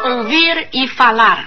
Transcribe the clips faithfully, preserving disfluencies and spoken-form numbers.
Ouvir e falar.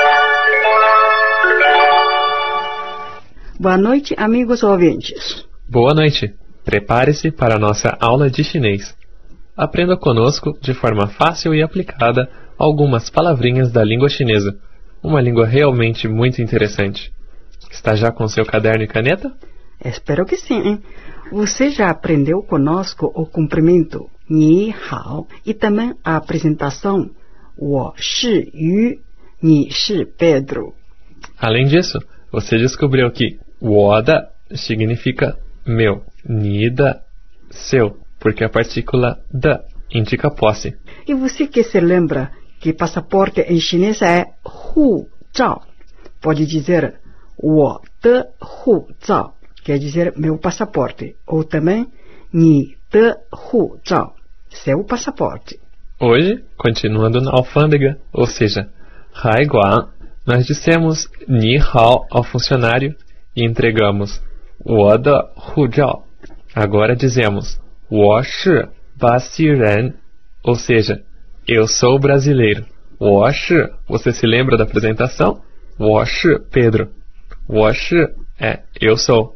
Boa noite, amigos ouvintes. Boa noite. Prepare-se para a nossa aula de chinês. Aprenda conosco, de forma fácil e aplicada, algumas palavrinhas da língua chinesa. Uma língua realmente muito interessante. Está já com seu caderno e caneta? Espero que sim. Você já aprendeu conosco o cumprimento Ni Hao e também a apresentação Wo Shi Yu, Ni Shi Pedro. Além disso, você descobriu que Woda significa meu, Nida, seu, porque a partícula da indica posse. E você que se lembra que passaporte em chinês é Hu Zhao. Pode dizer Wo de Hu Zhao, quer dizer meu passaporte, ou também Ni de Hu Zhao, seu passaporte. Hoje, continuando na alfândega, ou seja, Hai Guan, nós dissemos Ni Hao ao funcionário e entregamos Wo de Hu Zhao. Agora dizemos Wo shi ba xi ren, ou seja, eu sou brasileiro. Wo shi, você se lembra da apresentação? Wo shi, Pedro. Wo shi é eu sou.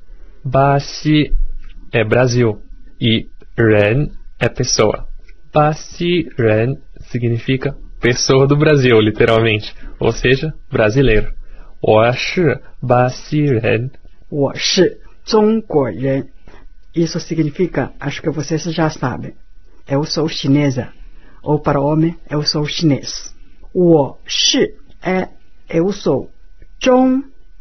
Ba xi é Brasil e ren é pessoa. Ba xi ren significa pessoa do Brasil, literalmente, ou seja, brasileiro. Wo shi ba xi ren. Wo shi zhongguo ren. Isso significa, acho que vocês já sabem, eu sou chinesa, ou para homem, eu sou chinês. Wo shi é eu sou. Zhong,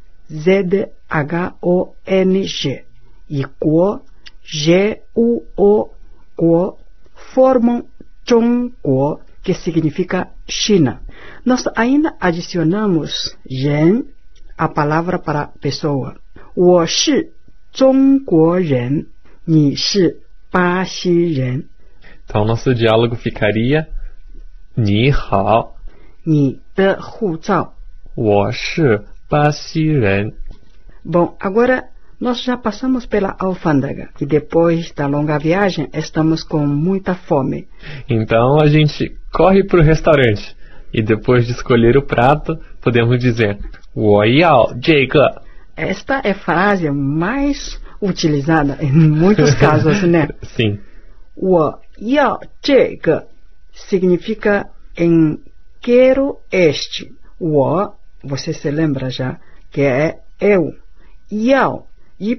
Z H O N G, e guo, G U O, guo, formam Zhongguo, que significa China. Nós ainda adicionamos ren, a palavra para pessoa. Wo shi zhongguo ren, ni shi ba xi ren. Então nosso diálogo ficaria Ni hao, Ni de hu zhao. Wo shi ba xi ren. Bom, agora nós já passamos pela alfândega e depois da longa viagem estamos com muita fome. Então a gente corre para o restaurante e depois de escolher o prato, podemos dizer Wo yao zhe ge. Esta é a frase mais utilizada em muitos casos, né? Sim. Wo yao zhe ge significa em quero este. Wo, você se lembra já, que é eu. Yao, Y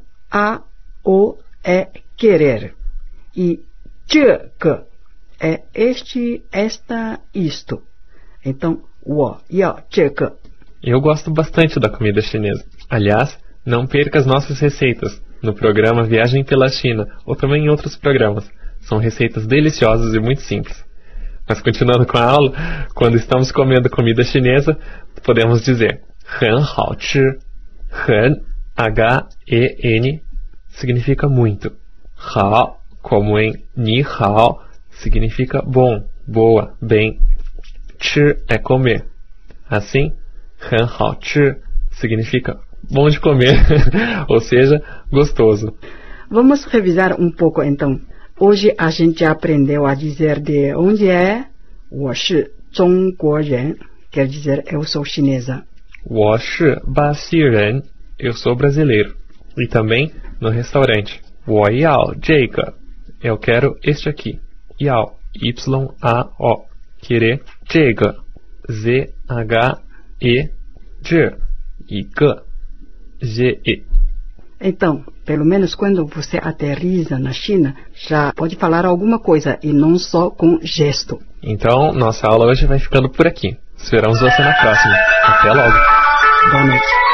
A O é querer. E zhe ge é este, esta, isto. Então, wo yao zhe ge. Eu gosto bastante da comida chinesa. Aliás, não perca as nossas receitas no programa Viagem pela China ou também em outros programas. São receitas deliciosas e muito simples. Mas continuando com a aula, quando estamos comendo comida chinesa, podemos dizer Han hao chi. Han, H E N, significa muito. Hao, como em Ni hao, significa bom, boa, bem. Chi é comer. Assim, Han hao chi significa bom de comer, ou seja, gostoso. Vamos revisar um pouco então. Hoje a gente aprendeu a dizer de onde é Wo shi zhongguo ren, quer dizer eu sou chinesa. Wo shi ba xi ren, eu sou brasileiro. E também no restaurante. Wo yao zhe ge, eu quero este aqui. Yao, Y A O, querer, zhe ge, Z H E, zhe, e ge, G E. Então, pelo menos quando você aterriza na China, já pode falar alguma coisa e não só com gesto. Então, nossa aula hoje vai ficando por aqui. Esperamos você na próxima. Até logo. Boa noite.